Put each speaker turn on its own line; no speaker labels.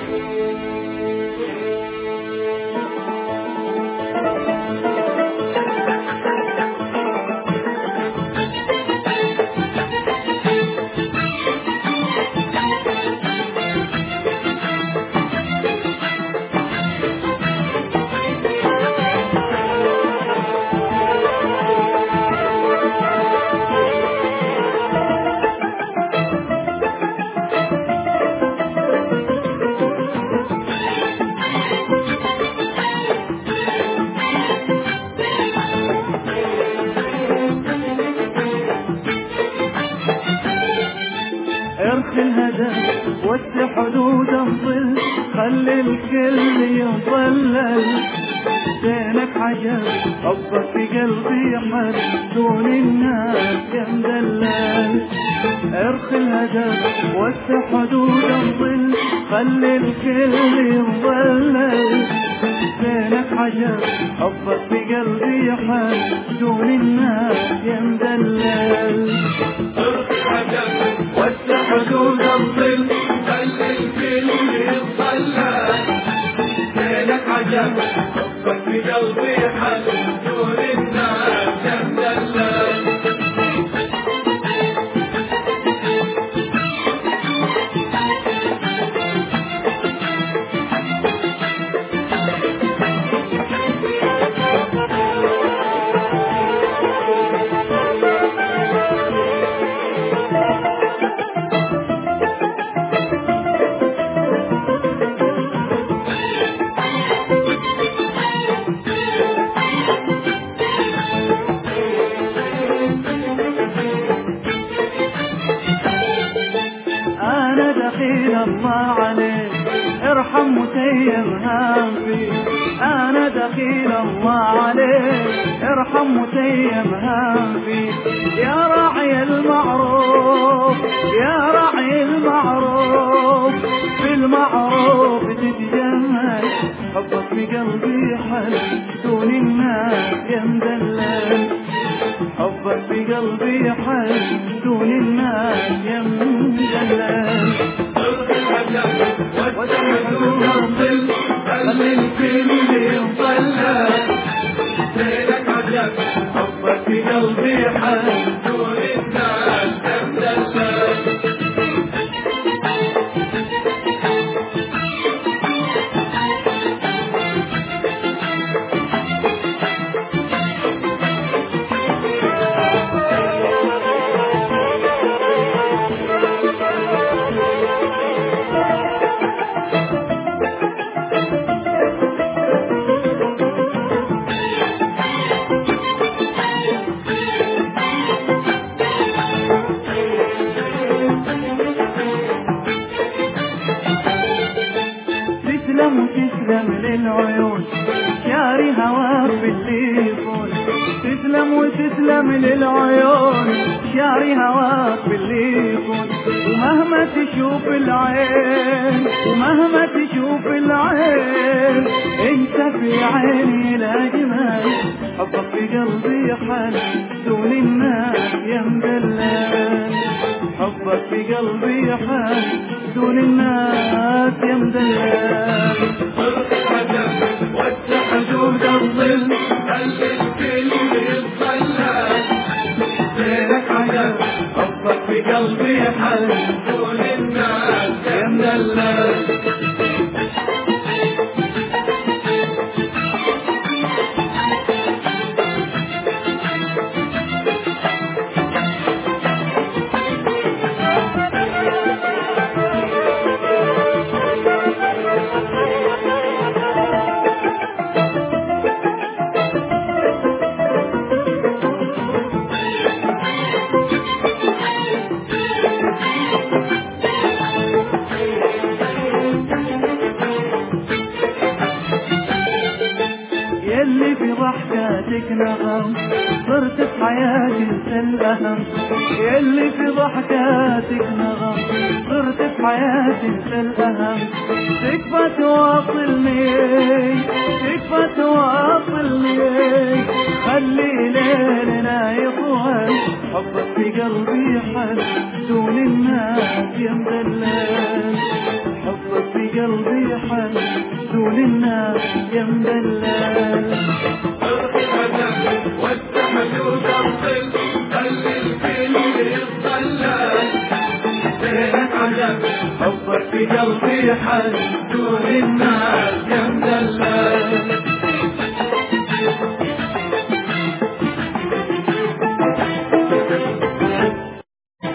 ارخي الهدف وسع حدود الظل، خلي الكل يضلل. زينك عجب حبك في قلبي حل، دون الناس يا مدلل. ارخي الهدف وسع حدود الظل، خلي الكل يضلل. زينك عجب حبك في قلبي حل، دون الناس يا مدلل.
ارخي الهدف وسع حدود الظل، خلي الكل يتظلل. زينك عجب حبك في قلبي حل، دون الناس يا مدلل.
أنا دخيل الله عليك، ارحم متيم هامي. أنا دخيل الله عليك، ارحم متيم هامي. يا راعي المعروف، يا راعي المعروف، في المعروف تتجمل. حبك في قلبي حل، دون الناس يا مدلل. حبك في قلبي حل، دون الناس يا مدلل.
ارخي الهدف وسع حدود الظل، خلي الكل يتظلل. زينك عجب حبك في قلبي حل، دون الناس يا مدلل.
تسلم وتسلم للعيون، شاري هواك بالليفون. تسلم وتسلم للعيون، شاري هواك بالليفون. ومهما تشوف العين، ومهما تشوف العين، انت في عيني لا جمال. حبك في قلبي حل، دون الناس يا مدلل. حبك في قلبي حل، دون الناس يا مدلل.
ارخي الهدف وسع حدود الظل، خلي الكل يتظلل. زينك عجب حبك في قلبي حل، دون الناس يا مدلل.
يلي في ضحكاتك نغم، صرت في حياتي انت الأهم. يلي في ضحكاتك نغم، صرت في حياتي انت الأهم. تكفى تواصلني، تكفى تواصلني، خلي ليلنا يطول. حبك في قلبي حل، دون الناس يا مدلل. حبك في قلبي حل دون الناس يا مدلل.
فرحي هدف والتحدود الظل خلي الكل يتظلل. زينك عجب حبك في قلبي حل دون الناس يا مدلل.